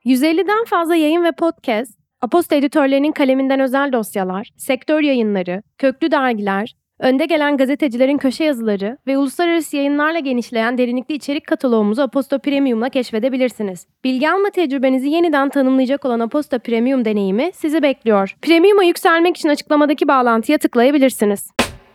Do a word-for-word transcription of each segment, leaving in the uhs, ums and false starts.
yüz elliden fazla yayın ve podcast, Aposto editörlerinin kaleminden özel dosyalar, sektör yayınları, köklü dergiler, önde gelen gazetecilerin köşe yazıları ve uluslararası yayınlarla genişleyen derinlikli içerik kataloğumuzu Aposto Premium'la keşfedebilirsiniz. Bilgi alma tecrübenizi yeniden tanımlayacak olan Aposto Premium deneyimi sizi bekliyor. Premium'a yükselmek için açıklamadaki bağlantıya tıklayabilirsiniz.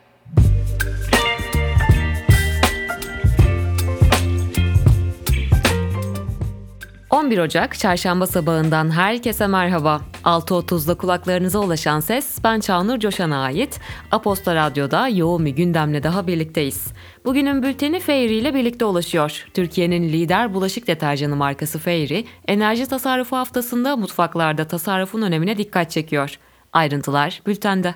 on bir Ocak Çarşamba sabahından herkese merhaba. altı otuzda kulaklarınıza ulaşan ses ben Çağnur Coşan'a ait. Aposto Radyo'da yoğun bir gündemle daha birlikteyiz. Bugünün bülteni Fairy ile birlikte ulaşıyor. Türkiye'nin lider bulaşık deterjanı markası Fairy, enerji tasarrufu haftasında mutfaklarda tasarrufun önemine dikkat çekiyor. Ayrıntılar bültende.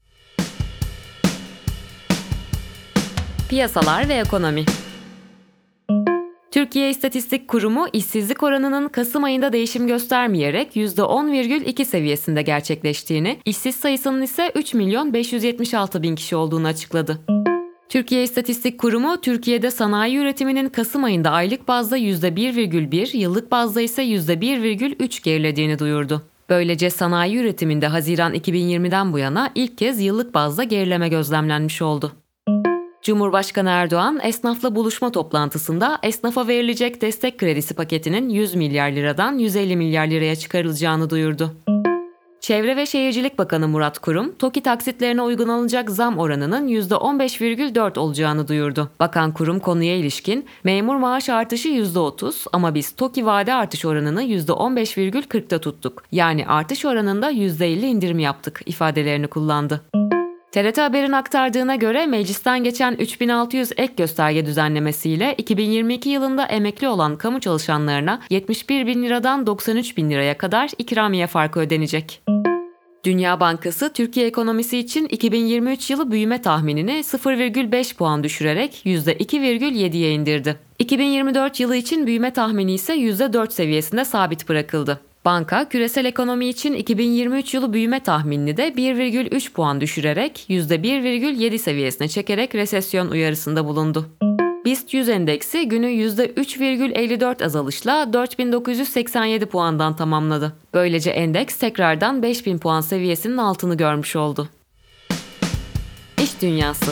Piyasalar ve ekonomi. Türkiye İstatistik Kurumu işsizlik oranının Kasım ayında değişim göstermeyerek yüzde on virgül iki seviyesinde gerçekleştiğini, işsiz sayısının ise üç milyon beş yüz yetmiş altı bin kişi olduğunu açıkladı. Türkiye İstatistik Kurumu, Türkiye'de sanayi üretiminin Kasım ayında aylık bazda yüzde bir virgül bir, yıllık bazda ise yüzde bir virgül üç gerilediğini duyurdu. Böylece sanayi üretiminde Haziran iki bin yirmiden bu yana ilk kez yıllık bazda gerileme gözlemlenmiş oldu. Cumhurbaşkanı Erdoğan, esnafla buluşma toplantısında esnafa verilecek destek kredisi paketinin yüz milyar liradan yüz elli milyar liraya çıkarılacağını duyurdu. Çevre ve Şehircilik Bakanı Murat Kurum, TOKİ taksitlerine uygulanacak zam oranının yüzde on beş virgül dört olacağını duyurdu. Bakan Kurum konuya ilişkin, memur maaş artışı yüzde otuz ama biz TOKİ vade artış oranını yüzde on beş virgül kırkta tuttuk. Yani artış oranında yüzde elli indirim yaptık ifadelerini kullandı. T R T Haber'in aktardığına göre meclisten geçen üç bin altı yüz ek gösterge düzenlemesiyle iki bin yirmi iki yılında emekli olan kamu çalışanlarına yetmiş bir bin liradan doksan üç bin liraya kadar ikramiye farkı ödenecek. Dünya Bankası, Türkiye ekonomisi için iki bin yirmi üç yılı büyüme tahminini sıfır virgül beş puan düşürerek yüzde iki virgül yediye indirdi. iki bin yirmi dört yılı için büyüme tahmini ise yüzde dört seviyesinde sabit bırakıldı. Banka, küresel ekonomi için iki bin yirmi üç yılı büyüme tahminini de bir virgül üç puan düşürerek yüzde bir virgül yedi seviyesine çekerek resesyon uyarısında bulundu. BIST yüz endeksi günü yüzde üç virgül elli dört azalışla dört bin dokuz yüz seksen yedi puandan tamamladı. Böylece endeks tekrardan beş bin puan seviyesinin altını görmüş oldu. İş dünyası.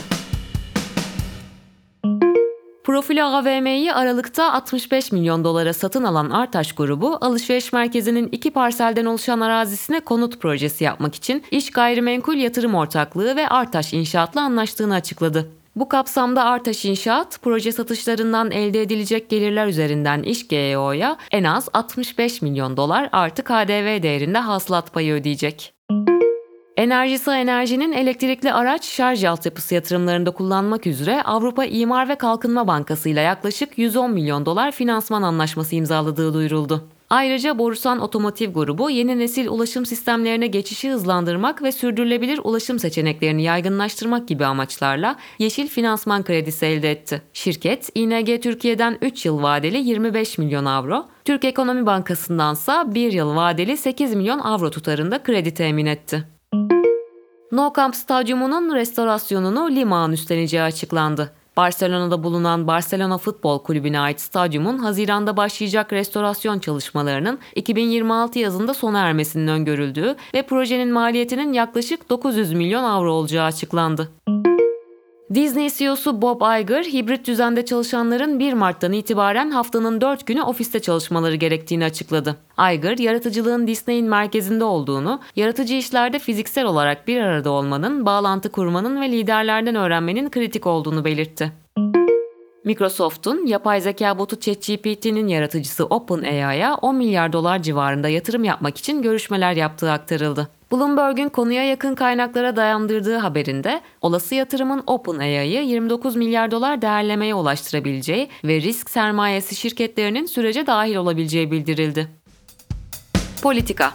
Profilo A V M'yi Aralık'ta altmış beş milyon dolara satın alan Artaş grubu, alışveriş merkezinin iki parselden oluşan arazisine konut projesi yapmak için İş Gayrimenkul Yatırım Ortaklığı ve Artaş İnşaat'la anlaştığını açıkladı. Bu kapsamda Artaş İnşaat, proje satışlarından elde edilecek gelirler üzerinden İş G E O'ya en az altmış beş milyon dolar artı K D V değerinde hasılat payı ödeyecek. Enerjisa Enerji'nin elektrikli araç şarj altyapısı yatırımlarında kullanmak üzere Avrupa İmar ve Kalkınma Bankası ile yaklaşık yüz on milyon dolar finansman anlaşması imzaladığı duyuruldu. Ayrıca Borusan Otomotiv Grubu yeni nesil ulaşım sistemlerine geçişi hızlandırmak ve sürdürülebilir ulaşım seçeneklerini yaygınlaştırmak gibi amaçlarla yeşil finansman kredisi elde etti. Şirket, İ N G Türkiye'den üç yıl vadeli yirmi beş milyon avro, Türk Ekonomi Bankası'ndansa bir yıl vadeli sekiz milyon avro tutarında kredi temin etti. Nou Camp Stadyumu'nun restorasyonunu Lima'nın üstleneceği açıklandı. Barcelona'da bulunan Barcelona Futbol Kulübü'ne ait stadyumun Haziran'da başlayacak restorasyon çalışmalarının iki bin yirmi altı yazında sona ermesinin öngörüldüğü ve projenin maliyetinin yaklaşık dokuz yüz milyon avro olacağı açıklandı. Disney C E O'su Bob Iger, hibrit düzende çalışanların bir Mart'tan itibaren haftanın dört günü ofiste çalışmaları gerektiğini açıkladı. Iger, yaratıcılığın Disney'in merkezinde olduğunu, yaratıcı işlerde fiziksel olarak bir arada olmanın, bağlantı kurmanın ve liderlerden öğrenmenin kritik olduğunu belirtti. Microsoft'un yapay zeka botu ChatGPT'nin yaratıcısı OpenAI'ya on milyar dolar civarında yatırım yapmak için görüşmeler yaptığı aktarıldı. Bloomberg'un konuya yakın kaynaklara dayandırdığı haberinde, olası yatırımın OpenAI'yı yirmi dokuz milyar dolar değerlemeye ulaştırabileceği ve risk sermayesi şirketlerinin sürece dahil olabileceği bildirildi. Politika.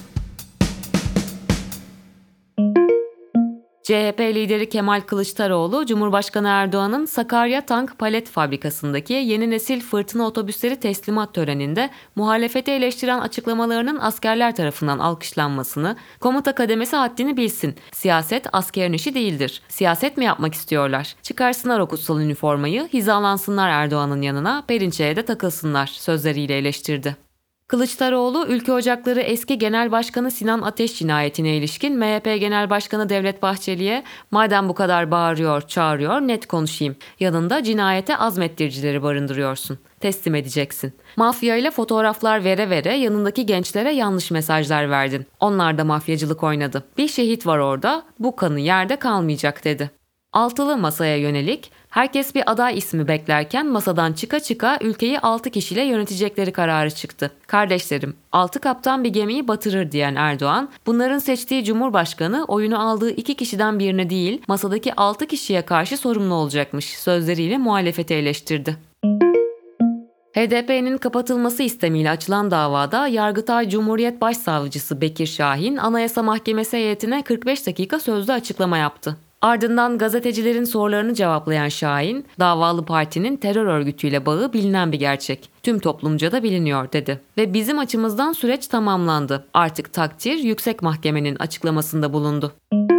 C H P lideri Kemal Kılıçdaroğlu, Cumhurbaşkanı Erdoğan'ın Sakarya Tank Palet Fabrikası'ndaki yeni nesil fırtına otobüsleri teslimat töreninde muhalefeti eleştiren açıklamalarının askerler tarafından alkışlanmasını, komuta kademesi haddini bilsin, siyaset askerin işi değildir, siyaset mi yapmak istiyorlar, çıkarsınlar o kutsal üniformayı, hizalansınlar Erdoğan'ın yanına, Perinçe'ye de takılsınlar sözleriyle eleştirdi. Kılıçdaroğlu, Ülke Ocakları eski Genel Başkanı Sinan Ateş cinayetine ilişkin M H P Genel Başkanı Devlet Bahçeli'ye "Madem bu kadar bağırıyor, çağırıyor, net konuşayım. Yanında cinayete azmettiricileri barındırıyorsun. Teslim edeceksin. Mafya ile fotoğraflar vere vere yanındaki gençlere yanlış mesajlar verdin. Onlar da mafyacılık oynadı. Bir şehit var orada, bu kanı yerde kalmayacak" dedi. Altılı masaya yönelik, herkes bir aday ismi beklerken masadan çıka çıka ülkeyi altı kişiyle yönetecekleri kararı çıktı. "Kardeşlerim, altı kaptan bir gemiyi batırır" diyen Erdoğan, bunların seçtiği Cumhurbaşkanı oyunu aldığı iki kişiden birine değil, masadaki altı kişiye karşı sorumlu olacakmış sözleriyle muhalefeti eleştirdi. H D P'nin kapatılması istemiyle açılan davada Yargıtay Cumhuriyet Başsavcısı Bekir Şahin, Anayasa Mahkemesi heyetine kırk beş dakika sözlü açıklama yaptı. Ardından gazetecilerin sorularını cevaplayan Şahin, davalı partinin terör örgütüyle bağı bilinen bir gerçek. Tüm toplumca da biliniyor dedi. Ve bizim açımızdan süreç tamamlandı. Artık takdir Yüksek Mahkemenin açıklamasında bulundu.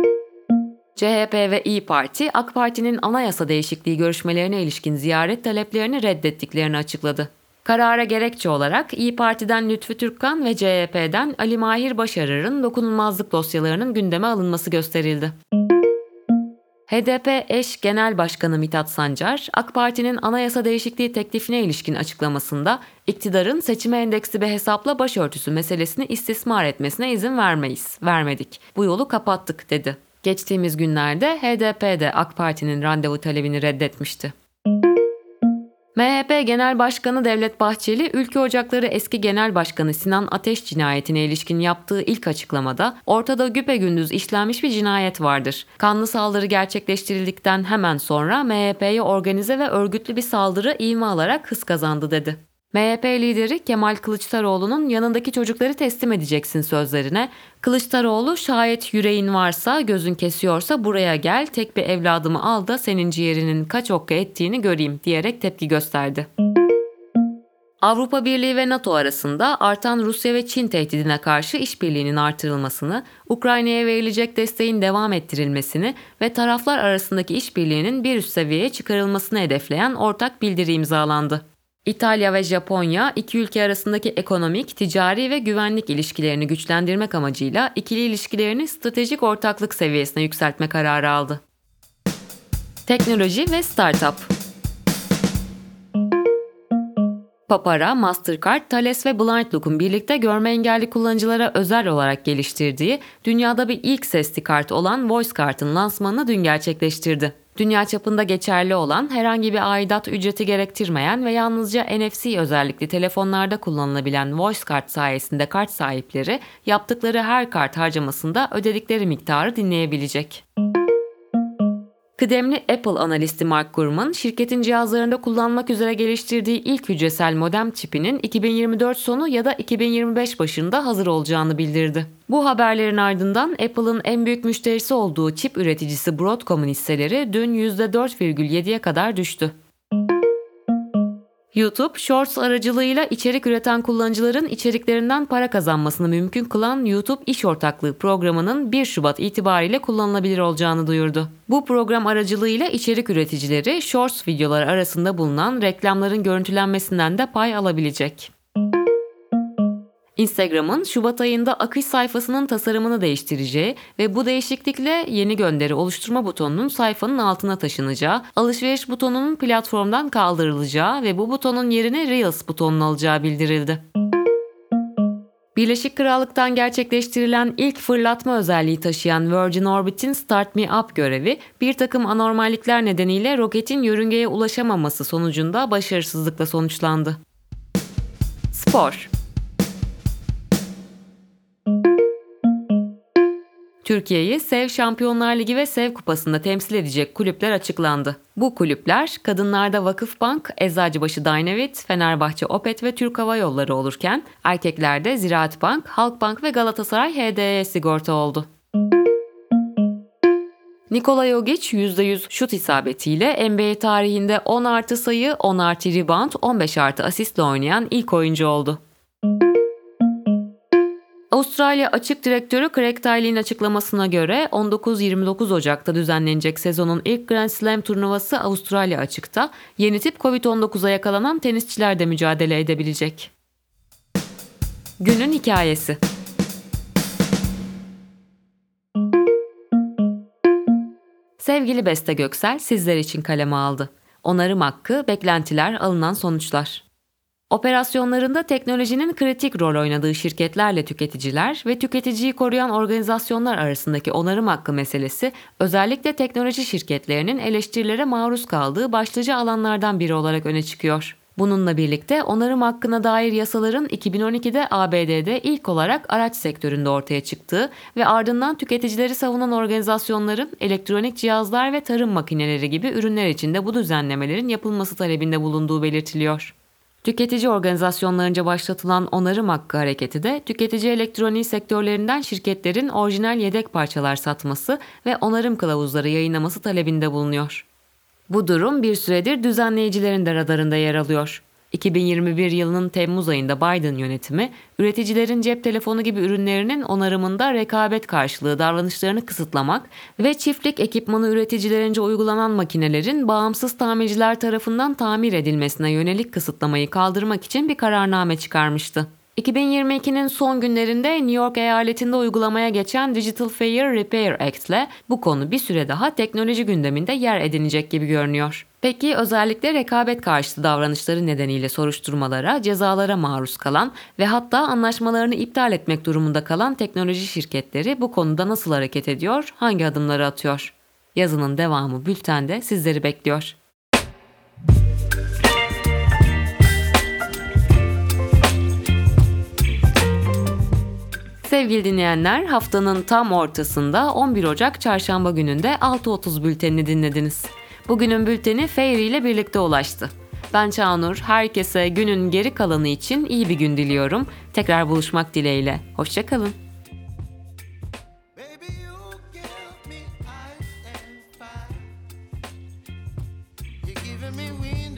C H P ve İYİ Parti, AK Parti'nin anayasa değişikliği görüşmelerine ilişkin ziyaret taleplerini reddettiklerini açıkladı. Karara gerekçe olarak İYİ Parti'den Lütfü Türkkan ve C H P'den Ali Mahir Başarır'ın dokunulmazlık dosyalarının gündeme alınması gösterildi. H D P eş Genel Başkanı Mithat Sancar, AK Parti'nin anayasa değişikliği teklifine ilişkin açıklamasında iktidarın seçime endeksli bir hesapla başörtüsü meselesini istismar etmesine izin vermeyiz, vermedik. Bu yolu kapattık dedi. Geçtiğimiz günlerde H D P de AK Parti'nin randevu talebini reddetmişti. M H P Genel Başkanı Devlet Bahçeli, Ülke Ocakları eski Genel Başkanı Sinan Ateş cinayetine ilişkin yaptığı ilk açıklamada ortada güpegündüz işlenmiş bir cinayet vardır. Kanlı saldırı gerçekleştirildikten hemen sonra M H P'ye organize ve örgütlü bir saldırı ima alarak hız kazandı dedi. M H P lideri Kemal Kılıçdaroğlu'nun yanındaki çocukları teslim edeceksin sözlerine Kılıçdaroğlu, "Şayet yüreğin varsa, gözün kesiyorsa buraya gel, tek bir evladımı al da senin ciğerinin kaç okka ettiğini göreyim" diyerek tepki gösterdi. Avrupa Birliği ve NATO arasında artan Rusya ve Çin tehdidine karşı işbirliğinin artırılmasını, Ukrayna'ya verilecek desteğin devam ettirilmesini ve taraflar arasındaki işbirliğinin bir üst seviyeye çıkarılmasını hedefleyen ortak bildiri imzalandı. İtalya ve Japonya, iki ülke arasındaki ekonomik, ticari ve güvenlik ilişkilerini güçlendirmek amacıyla ikili ilişkilerini stratejik ortaklık seviyesine yükseltme kararı aldı. Teknoloji ve startup. Papara, Mastercard, Thales ve BlindLook'un birlikte görme engelli kullanıcılara özel olarak geliştirdiği, dünyada bir ilk sesli kart olan VoiceCard'ın lansmanını dün gerçekleştirdi. Dünya çapında geçerli olan, herhangi bir aidat ücreti gerektirmeyen ve yalnızca N F C özellikli telefonlarda kullanılabilen VoiceCard sayesinde kart sahipleri, yaptıkları her kart harcamasında ödedikleri miktarı dinleyebilecek. Kıdemli Apple analisti Mark Gurman, şirketin cihazlarında kullanmak üzere geliştirdiği ilk hücresel modem çipinin iki bin yirmi dört sonu ya da iki bin yirmi beş başında hazır olacağını bildirdi. Bu haberlerin ardından Apple'ın en büyük müşterisi olduğu çip üreticisi Broadcom'un hisseleri dün yüzde dört virgül yediye kadar düştü. YouTube, Shorts aracılığıyla içerik üreten kullanıcıların içeriklerinden para kazanmasını mümkün kılan YouTube İş Ortaklığı programının bir Şubat itibariyle kullanılabilir olacağını duyurdu. Bu program aracılığıyla içerik üreticileri Shorts videoları arasında bulunan reklamların görüntülenmesinden de pay alabilecek. Instagram'ın Şubat ayında akış sayfasının tasarımını değiştireceği ve bu değişiklikle yeni gönderi oluşturma butonunun sayfanın altına taşınacağı, alışveriş butonunun platformdan kaldırılacağı ve bu butonun yerini Reels butonunun alacağı bildirildi. Birleşik Krallık'tan gerçekleştirilen ilk fırlatma özelliği taşıyan Virgin Orbit'in Start Me Up görevi, bir takım anormallikler nedeniyle roketin yörüngeye ulaşamaması sonucunda başarısızlıkla sonuçlandı. Spor. Türkiye'yi SEV Şampiyonlar Ligi ve SEV Kupası'nda temsil edecek kulüpler açıklandı. Bu kulüpler kadınlarda Vakıfbank, Eczacıbaşı Dynavit, Fenerbahçe Opet ve Türk Hava Yolları olurken erkeklerde Ziraatbank, Halkbank ve Galatasaray H D E Sigorta oldu. Nikola Jokic yüzde yüz şut isabetiyle N B A tarihinde on artı sayı, on artı rebound, on beş artı asistle oynayan ilk oyuncu oldu. Avustralya Açık Direktörü Craig Tiley'in açıklamasına göre on dokuz yirmi dokuz Ocak'ta düzenlenecek sezonun ilk Grand Slam turnuvası Avustralya Açık'ta yeni tip kovid on dokuza yakalanan tenisçiler de mücadele edebilecek. Günün hikayesi. Sevgili Beste Göksel sizler için kaleme aldı. Onarım hakkı, beklentiler, alınan sonuçlar. Operasyonlarında teknolojinin kritik rol oynadığı şirketlerle tüketiciler ve tüketiciyi koruyan organizasyonlar arasındaki onarım hakkı meselesi özellikle teknoloji şirketlerinin eleştirilere maruz kaldığı başlıca alanlardan biri olarak öne çıkıyor. Bununla birlikte onarım hakkına dair yasaların iki bin on ikide A B D'de ilk olarak araç sektöründe ortaya çıktığı ve ardından tüketicileri savunan organizasyonların elektronik cihazlar ve tarım makineleri gibi ürünler için de bu düzenlemelerin yapılması talebinde bulunduğu belirtiliyor. Tüketici organizasyonlarınca başlatılan onarım hakkı hareketi de tüketici elektroniği sektörlerinden şirketlerin orijinal yedek parçalar satması ve onarım kılavuzları yayınlaması talebinde bulunuyor. Bu durum bir süredir düzenleyicilerin de radarında yer alıyor. iki bin yirmi bir yılının Temmuz ayında Biden yönetimi, üreticilerin cep telefonu gibi ürünlerinin onarımında rekabet karşılığı davranışlarını kısıtlamak ve çiftlik ekipmanı üreticilerince uygulanan makinelerin bağımsız tamirciler tarafından tamir edilmesine yönelik kısıtlamayı kaldırmak için bir kararname çıkarmıştı. iki bin yirmi ikinin son günlerinde New York eyaletinde uygulamaya geçen Digital Fair Repair Act ile bu konu bir süre daha teknoloji gündeminde yer edinecek gibi görünüyor. Peki özellikle rekabet karşıtı davranışları nedeniyle soruşturmalara, cezalara maruz kalan ve hatta anlaşmalarını iptal etmek durumunda kalan teknoloji şirketleri bu konuda nasıl hareket ediyor, hangi adımları atıyor? Yazının devamı bültende sizleri bekliyor. Sevgili dinleyenler, haftanın tam ortasında on bir Ocak Çarşamba gününde altı otuz bültenini dinlediniz. Bugünün bülteni Fairy ile birlikte ulaştı. Ben Çağnur, herkese günün geri kalanı için iyi bir gün diliyorum. Tekrar buluşmak dileğiyle. Hoşça kalın. You're giving me wind